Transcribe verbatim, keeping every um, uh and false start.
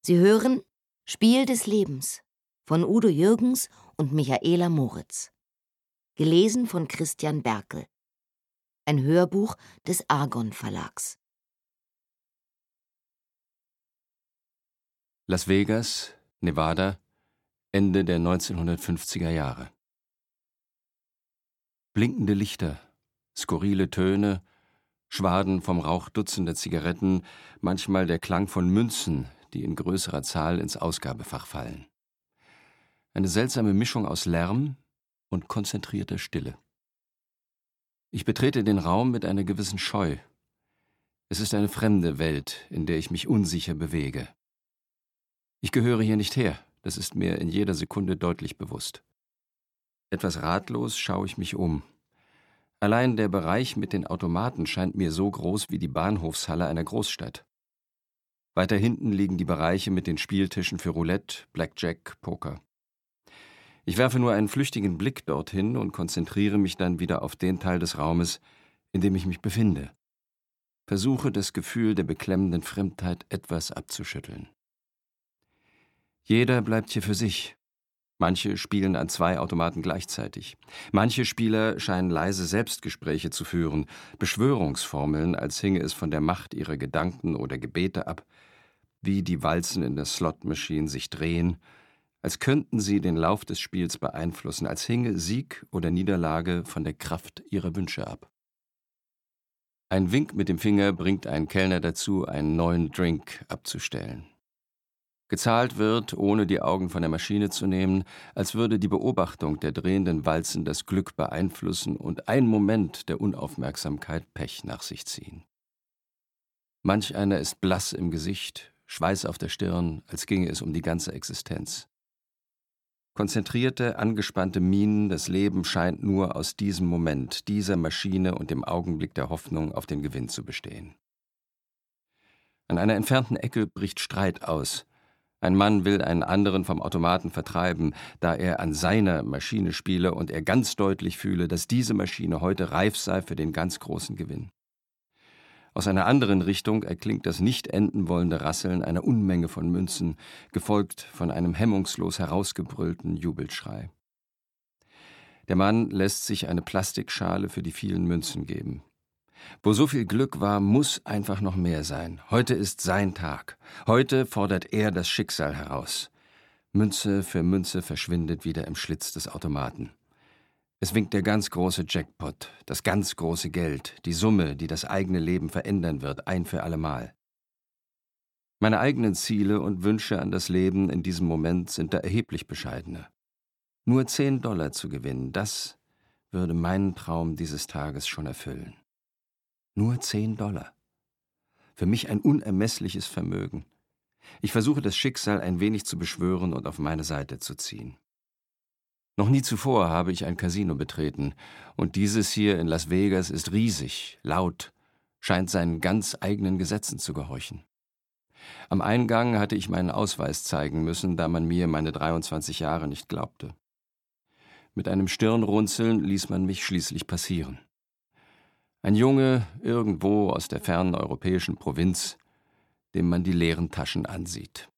Sie hören Spiel des Lebens von Udo Jürgens und Michaela Moritz. Gelesen von Christian Berkel. Ein Hörbuch des Argon Verlags. Las Vegas, Nevada, Ende der neunzehnhundertfünfziger Jahre. Blinkende Lichter, skurrile Töne, Schwaden vom Rauch dutzender Zigaretten, manchmal der Klang von Münzen, die in größerer Zahl ins Ausgabefach fallen. Eine seltsame Mischung aus Lärm und konzentrierter Stille. Ich betrete den Raum mit einer gewissen Scheu. Es ist eine fremde Welt, in der ich mich unsicher bewege. Ich gehöre hier nicht her, das ist mir in jeder Sekunde deutlich bewusst. Etwas ratlos schaue ich mich um. Allein der Bereich mit den Automaten scheint mir so groß wie die Bahnhofshalle einer Großstadt. Weiter hinten liegen die Bereiche mit den Spieltischen für Roulette, Blackjack, Poker. Ich werfe nur einen flüchtigen Blick dorthin und konzentriere mich dann wieder auf den Teil des Raumes, in dem ich mich befinde. Versuche, das Gefühl der beklemmenden Fremdheit etwas abzuschütteln. Jeder bleibt hier für sich. Manche spielen an zwei Automaten gleichzeitig. Manche Spieler scheinen leise Selbstgespräche zu führen, Beschwörungsformeln, als hinge es von der Macht ihrer Gedanken oder Gebete ab, wie die Walzen in der Slot-Machine sich drehen, als könnten sie den Lauf des Spiels beeinflussen, als hinge Sieg oder Niederlage von der Kraft ihrer Wünsche ab. Ein Wink mit dem Finger bringt einen Kellner dazu, einen neuen Drink abzustellen. Gezahlt wird, ohne die Augen von der Maschine zu nehmen, als würde die Beobachtung der drehenden Walzen das Glück beeinflussen und ein Moment der Unaufmerksamkeit Pech nach sich ziehen. Manch einer ist blass im Gesicht, Schweiß auf der Stirn, als ginge es um die ganze Existenz. Konzentrierte, angespannte Mienen, das Leben scheint nur aus diesem Moment, dieser Maschine und dem Augenblick der Hoffnung auf den Gewinn zu bestehen. An einer entfernten Ecke bricht Streit aus. Ein Mann will einen anderen vom Automaten vertreiben, da er an seiner Maschine spiele und er ganz deutlich fühle, dass diese Maschine heute reif sei für den ganz großen Gewinn. Aus einer anderen Richtung erklingt das nicht enden wollende Rasseln einer Unmenge von Münzen, gefolgt von einem hemmungslos herausgebrüllten Jubelschrei. Der Mann lässt sich eine Plastikschale für die vielen Münzen geben. Wo so viel Glück war, muss einfach noch mehr sein. Heute ist sein Tag. Heute fordert er das Schicksal heraus. Münze für Münze verschwindet wieder im Schlitz des Automaten. Es winkt der ganz große Jackpot, das ganz große Geld, die Summe, die das eigene Leben verändern wird, ein für allemal. Meine eigenen Ziele und Wünsche an das Leben in diesem Moment sind da erheblich bescheidener. Nur zehn Dollar zu gewinnen, das würde meinen Traum dieses Tages schon erfüllen. Nur zehn Dollar. Für mich ein unermessliches Vermögen. Ich versuche das Schicksal ein wenig zu beschwören und auf meine Seite zu ziehen. Noch nie zuvor habe ich ein Casino betreten, und dieses hier in Las Vegas ist riesig, laut, scheint seinen ganz eigenen Gesetzen zu gehorchen. Am Eingang hatte ich meinen Ausweis zeigen müssen, da man mir meine dreiundzwanzig Jahre nicht glaubte. Mit einem Stirnrunzeln ließ man mich schließlich passieren. Ein Junge irgendwo aus der fernen europäischen Provinz, dem man die leeren Taschen ansieht.